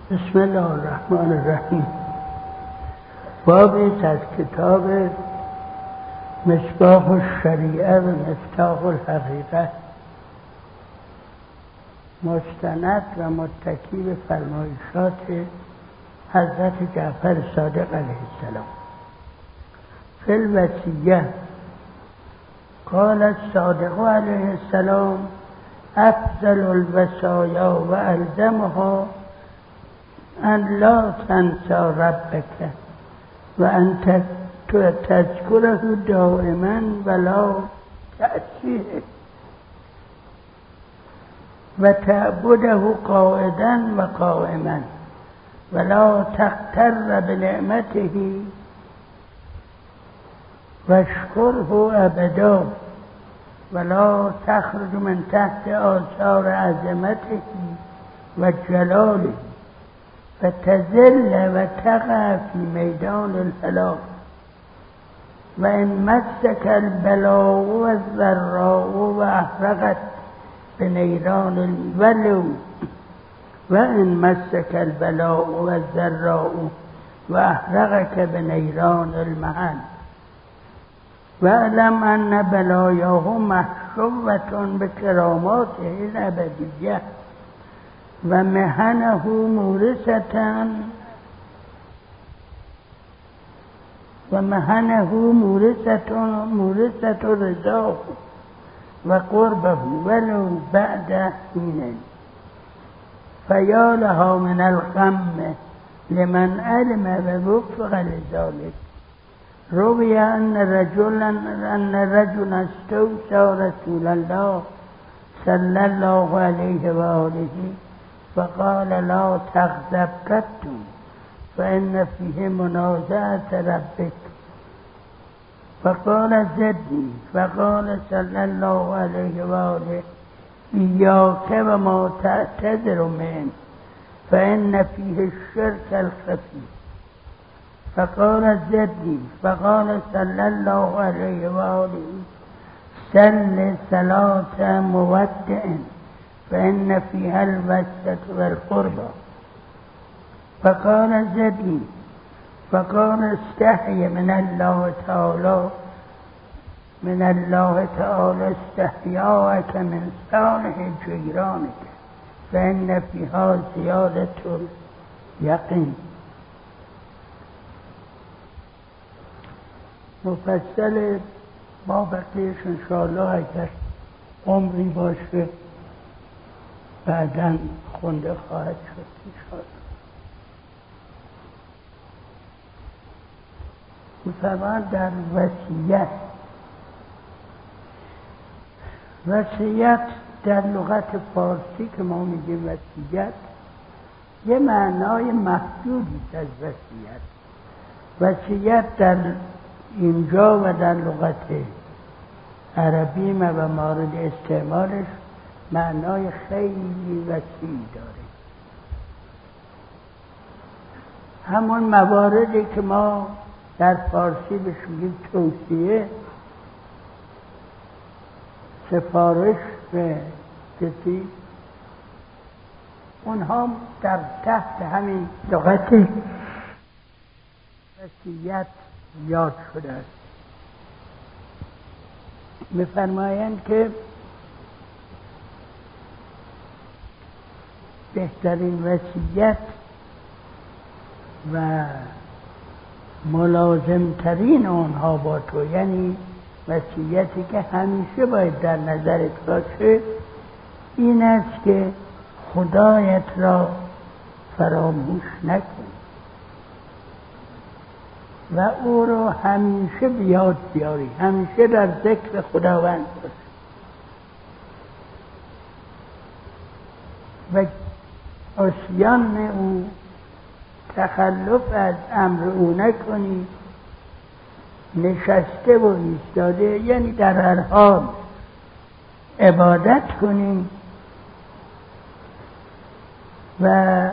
بسم الله الرحمن الرحیم. بابی از کتاب مصباح الشریعه و مفتاح الحقیقه، مستند و متکی به فرمایشات حضرت جعفر صادق علیه السلام. فی الوصیه قال الصادق علیه السلام: افضل الوصایا و الزمها ان لا تنسى ربك و ان تذكره دائما ولا تأسيه و تعبده قاعدا و قائما ولا تغتر بنعمته واشكره ابدا ولا تخرج من تحت آثار عظمته و جلاله فتزل و تقع فی میدان الهلاك و ان مسك البلاء و الضراء و احرقت بنیران الولو و ان مسك البلاء و الضراء و احرقك بنیران المحن و اعلم ان بلایاه محشوة بکراماته الابدیه و محنه مورثة رضاه و قربه ولو بعد حين فیا لها من الغم لمن علم و وفق لذلك. روی ان رجلا استوصى رسول الله صلی الله علیه و آله فقال لا تغضب قط فإن فيه منازعة ربك فقال زدني فقال صلى الله عليه وآله إياك وما تعتذر منه فإن فيه الشرك الخفي فقال زدني فقال صلى الله عليه وآله صل صلاة مودع فإن فيها الوسة والقربى فقال زدني فقال استحي من الله تعالى استحياءك من صالح جيرانك فإن فيها زيادة اليقين. مفصل ما بقیش انشاءالله اگر عمری باشه بعداً خونده خواهد شد انشاءالله. می‌فرماید در وصیت در لغت فارسی که ما میگیم وصیت یه معنای محدودی از وصیت در اینجا و در لغت عربی و مورد استعمالش معنای خیلی وسیع داره. همون مواردی که ما در فارسی بهش میگیم توصیه، سفارش به کسی، اونها در تحت همین لغت وصیت یاد شده است. می‌فرمایند که بهترین وصیت و ملازمترین آنها با تو، یعنی وصیتی که همیشه باید در نظرت باشه، این است که خدایت را فراموش نکن و او رو همیشه بیاد بیاری، همیشه در ذکر خداوند باش و عصیان او، تخلف از امر او نکنی، نشسته و ایستاده یعنی در هر حال عبادت کنی و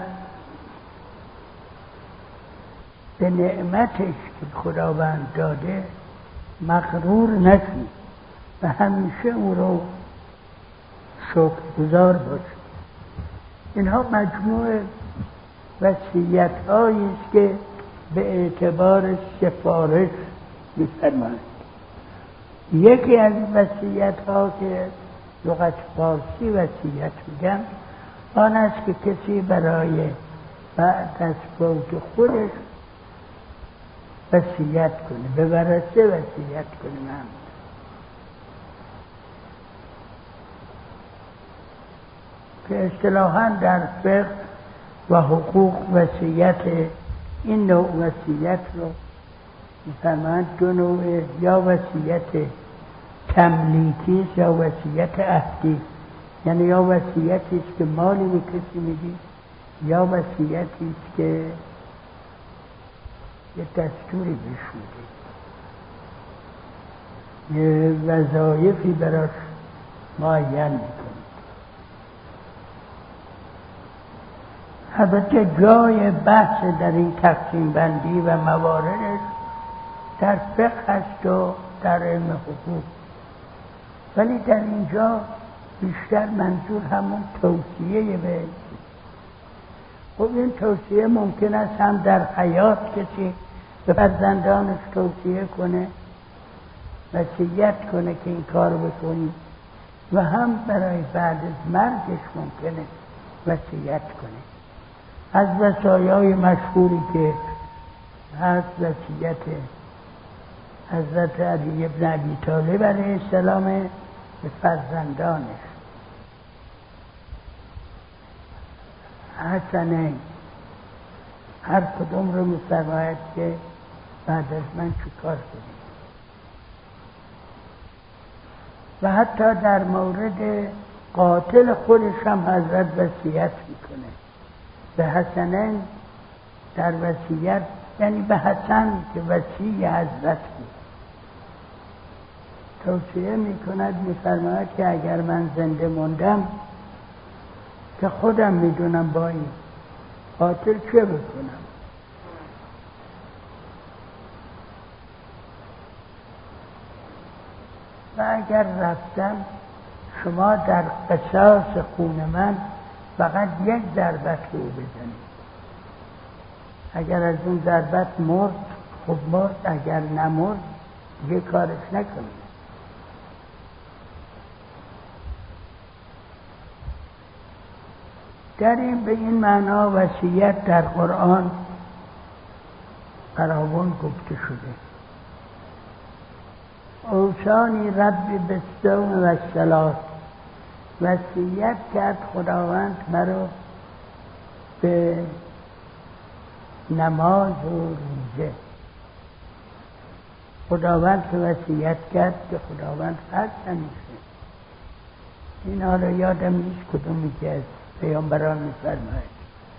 به نعمتش که خداوند داده مغرور نشی و همیشه او رو شکرگزار باش. اینها مجموع وصیت هایی است که به اعتبار سفارش می‌فرمایند. یکی از وصیت ها که لغت فارسی وصیت میگن آن است که کسی برای بعد از فوت خودش وصیت کنه، به ورثه وصیت کنه. که اصطلاحاً در فقه و حقوق وصیت، این نوع وصیت رو می‌فرمایند دو نوع، یا وصیت تملیکی یا وصیت عهدی، یعنی یا وصیتی است که مالی به کسی میدی، یا وصیتی است که یه دستوری بهش میدی، یه وظایفی براش معین میکنی. البته جای بحث در این تقسیم بندی و مواردش در فقه هست و در علم حقوق، ولی در اینجا بیشتر منظور همون توصیه به خب این توصیه ممکن است هم در حیات کسی به فرزندانش توصیه کنه، وصیت کنه که این کار بکنی، و هم برای بعد از مرگش ممکنه وصیت کنه. از وصایای مشهوری که هست وصیت حضرت علی بن ابی طالب علیه السلام به فرزندانش. حسنین هر کدوم رو می‌فرماید که بعد از من چه کار کنید، و حتی در مورد قاتل خودش هم حضرت وصیت میکنه به حسنین. در وصیت یعنی به حسن که وصی حضرت بود توصیه میکند، میفرماید که اگر من زنده موندم که خودم میدونم با این قاتل چه بکنم، و اگر رفتم شما در قصاص خون من فقط یک ضربت رو بزنید، اگر از اون ضربت مرد خب مرد، اگر نمرد یه کارش نکنید. در این به این معنا وصیت در قرآن فراوان گفته شده. اوصانی ربی بالصوم و الصلاة، وصیت کرد خداوند مرا به نماز و روزه. خداوند که وصیت کرد که خداوند هست همیشه. این حالا یادم نیست کدومی که از پیامبران می‌فرماید.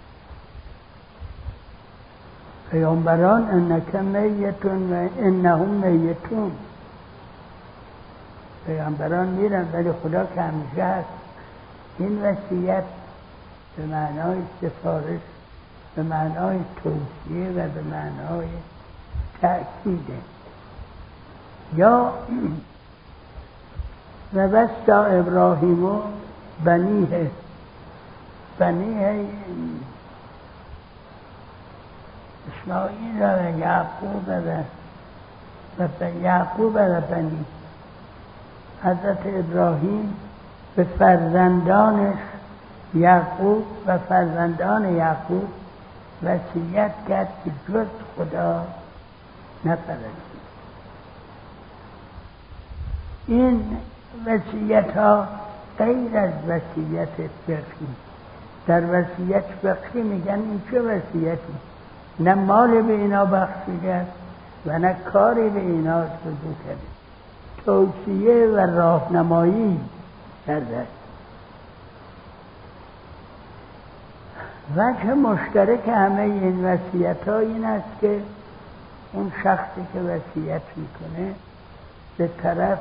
پیامبران انک میتون و انهم میتون، پیامبران میرن ولی خدا که همیشه هست. این وصیت به معنای سفارش، به معنای توصیه و به معنای تأکیده. یا و وصا ابراهیم و بنیه اسماعیل و یعقوب و بنی، حضرت ابراهیم به فرزندانش یعقوب و فرزندان یعقوب وصیت کرد که جز خدا نپرستید. این وصیت ها غیر از وصیت فقهی. در وصیت فقهی میگن این چه وصیتی؟ نه مال به اینا بخشیده است و نه کاری به اینا رجوع کرده، توصیه و راهنمایی کرده. وجه مشترک همه این وصیت ها این است که اون شخصی که وصیت میکنه به طرف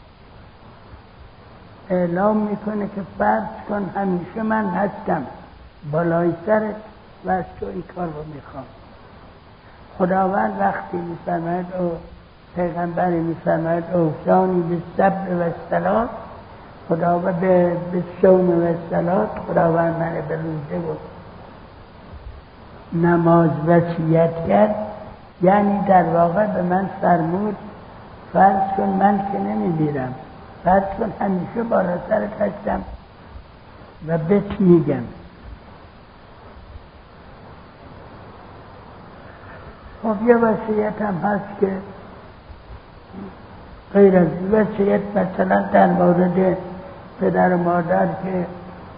اعلام میکنه که فرض کن همیشه من هستم بالای سرت و از تو این کار رو میخوام. خداوند وقتی میفرماید او پیغمبری میفرماید اوصانی بالصبر و الصلاة، خداوند به صوم و الصلاة، خداوند من به روزه و نماز وصیت کرد، یعنی در واقع به من فرمود فرض کن من که نمیمیرم، فرض کن همیشه بالا سرت هستم و بهت میگم. خب یه وصیت هم هست که غیر از وصیت، مثلا در مورد پدر و مادر که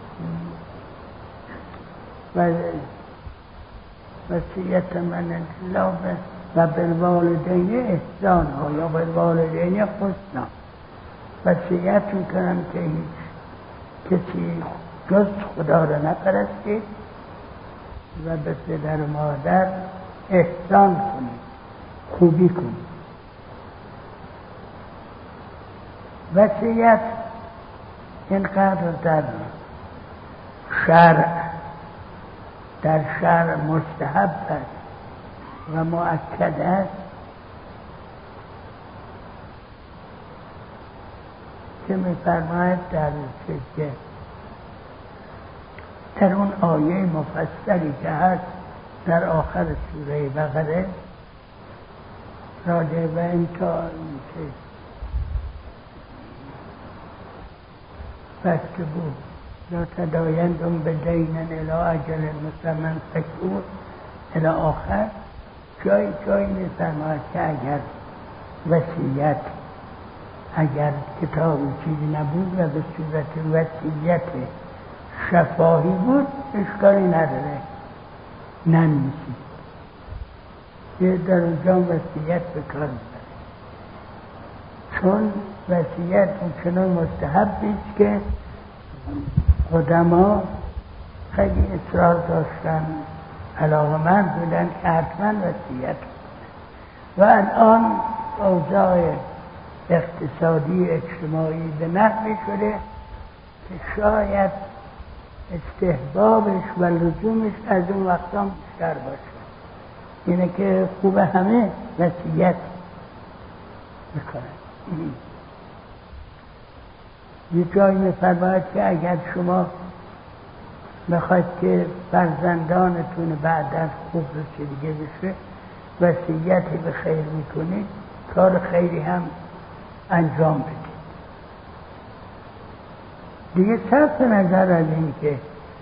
وصیت من انطلاف و بالوالدین احسان ها یا بالوالدین حسنا، وصیت میکنم که هیچ کسی جز خدا را نپرستید و به پدر و مادر احسان کنید، خوبی کنید. وصیت اینقدر در شرع مستحب است و مؤکد است که می‌فرماید در اون آیه مفصلی که هست در آخر سوره بقره راجع به این که بسته بود لا تداینتم بدین الی اجل مسمى فاکتبوه الی آخر، جایی می‌فرماید که اگر وصیت، اگر کتابی چیزی نبود و به صورت وصیت شفاهی بود اشکالی نداره ننویسید. یه در اونجا وصیت به کار می‌بره، چون وصیت چنان مستحبی است که قدما خیلی اصرار داشتن، علاقه‌مند بودن که حتما وصیت و الان اوضاع اقتصادی اجتماعی به نحوی شده که شاید استحبابش و لزومش از اون وقتا بیشتر باشه، اینه که خوب همه وصیت میکنن. یه جایی می‌فرماید که اگر شما بخواید که فرزندانتون بعد از خوب رسیدگی بشه وصیتی به خیر میکنید، کار خیری هم انجام بدید. دیگه صرف نظر از این که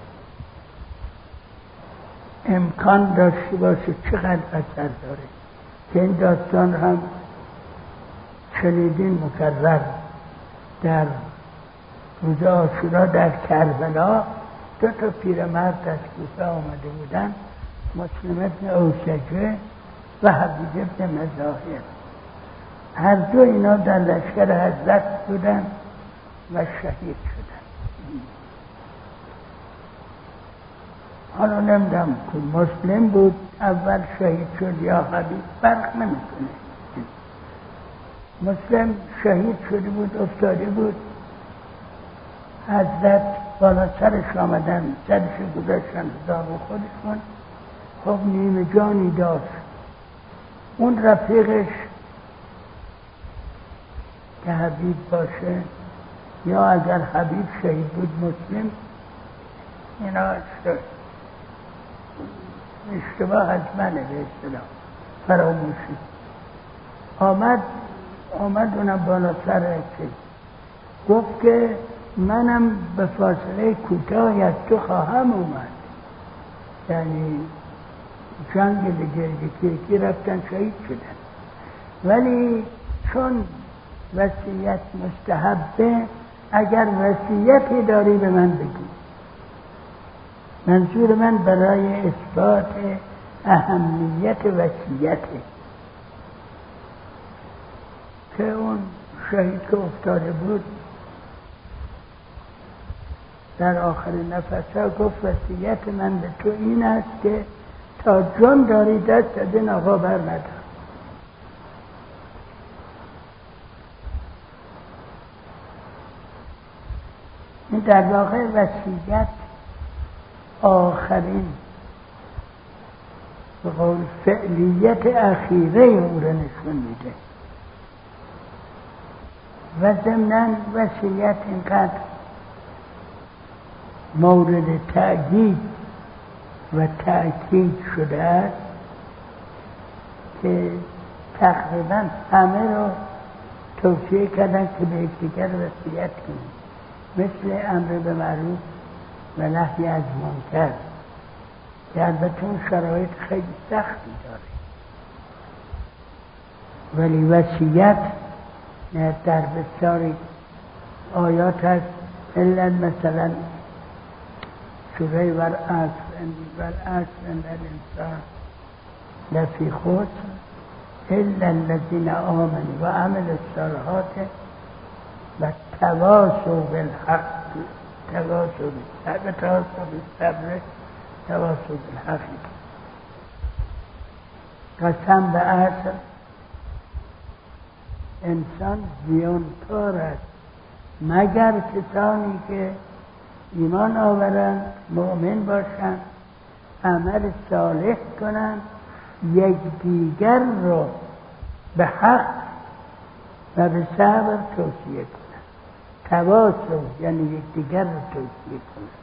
امکان داشته باشه چقدر اثر داره که این داستان هم شنیدین مکرر در روز عاشورا در کربلا 2 پیرمرد از کوفه آمده بودن، مسلم ابن اوسجه و حبیب ابن مظاهر، هر دو اینا در لشکر حضرت بودن و شهید شدن. حالا نمیدونم که مسلم بود اول شهید شد یا حبیب، فرق نمیکنه. مسلم شهید شده بود، افتاده بود، حضرت بالا سرش آمدن، سرش گذاشتن داغ خودشون. خب نیمه جانی داشت. اون رفیقش که حبیب باشه یا اگر حبیب شهید بود مسلم، اینا اشتباه از منه به اصطلاح، فراموشی. آمد اونم بالا سر چیز گفت که منم به فاصله کوتاهی از تو خواهم اومد، یعنی جنگ لگرگی رفتن شهید شدن، ولی چون وصیت مستحبه اگر وصیتی داری به من بگو. منظور من برای اثبات اهمیت وصیته که اون شهید که افتاده بود در آخر نفسها گفت وصیت من به تو این است که تا جان داری دست از این آقا بر ندار. این در واقع وصیت آخرین به قول فعلیت اخیره او را نشون میده و ضمناً وصیت اینقدر مورد تأکید و تأکید شده است که تقریبا همه رو توصیه کردن که به یکدیگر وصیت کنیم، مثل امر به معروف و نهی از منکر که البته اون شرایط خیلی سختی داره، ولی وصیت در بسیاری آیات هست. الا مثلا سوره والعصر ان الانسان لفی خسر الا الذین آمنوا و عملوا الصالحات و تواصوا بالحق تواصوا بالصبر تواصوا بالحق. قسم به عصر، انسان زیانکار است مگر کسانی که ایمان آورند، مؤمن باشند، عمل صالح کنند، یکدیگر رو به حق و به صبر توصیه کنند. تواصل یعنی یکدیگر رو توصیه کنند.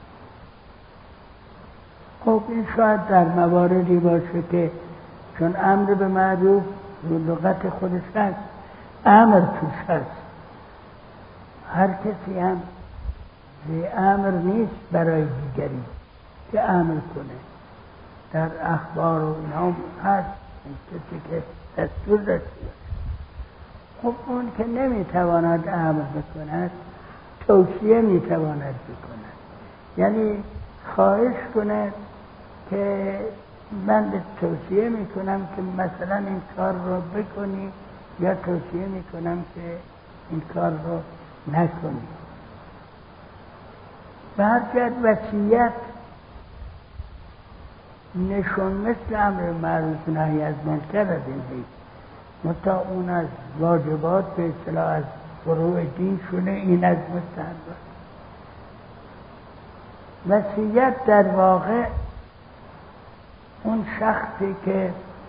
خب این شاید در مواردی باشه که چون امر به معروف به لغت خودش هست، امر توش هست، هر کسی هم به امر نیست برای دیگری که امر کنه. در اخبار و اینا هست کسی که دستور داشته باشه. خب اون که نمیتواند امر بکند توصیه میتواند بکند، یعنی خواهش کند که من به توصیه میکنم که مثلا این کار رو بکنی، یا توصیه میکنم که این کار رو نکنی. به هر جهت وصیت نشون مثل امر معروف نهی از منکر از این حیث، متا اون از واجبات به اصطلاح از فروع دین شونه، این از مستحبات. وصیت در واقع اون شخصی که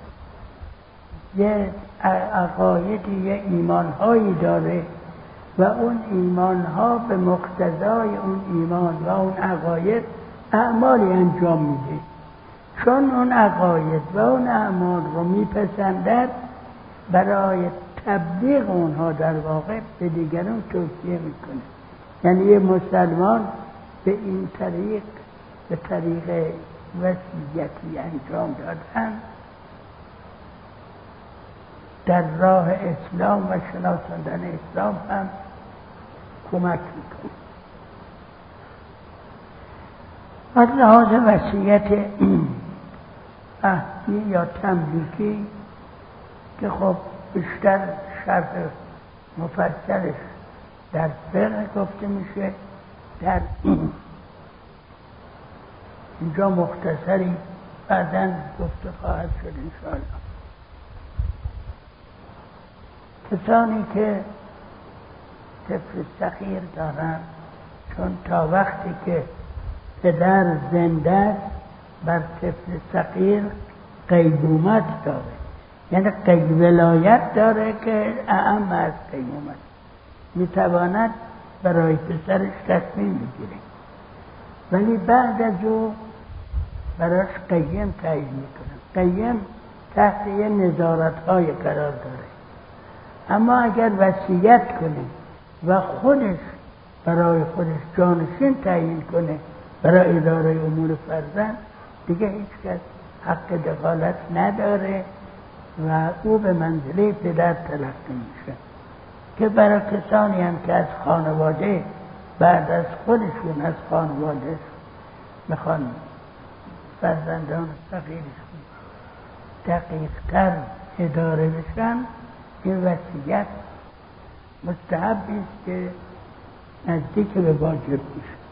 یه عقایدی، یه ایمانهایی داره و اون ایمانها به مقتضای اون ایمان و اون عقاید اعمالی انجام میده، چون اون عقاید و اون اعمال رو میپسندد، برای تبلیغ اونها در واقع به دیگران توصیه میکنه. یعنی یه مسلمان به این طریق، به طریق وصیتی انجام دادن، در راه اسلام و شناساندن اسلام هم کمک میکنه. از لحاظ وصیت عهدی یا تملیکی که خب بیشتر شرح مفصلش در فقه گفته میشه، در اینجا مختصری بعداً گفته خواهد شد انشاءالله. کسانی که طفل صغیر دارن، چون تا وقتی که پدر زنده است بر طفل صغیر قیومت داره، یعنی ولایت داره که اعم از قیومت، میتواند برای پسرش تصمیم بگیره، ولی بعد از او براش قیم تعیین میکنه. قیم تحت یه نظارت‌های قرار داره. اما اگر وصیت کنه و خودش برای خودش جانشین تعیین کنه برای اداره امور فرزند، دیگه هیچ کس حق دخالت نداره و او به منزله پدر تلقی میشه. که برای کسانی هم که از خانواده بعد از خودشون از خانواده میخوان فرزندان صغیرشون دقیق‌تر اداره بشن، این وصیت مستحبی است که نزدیک به واجب میشه.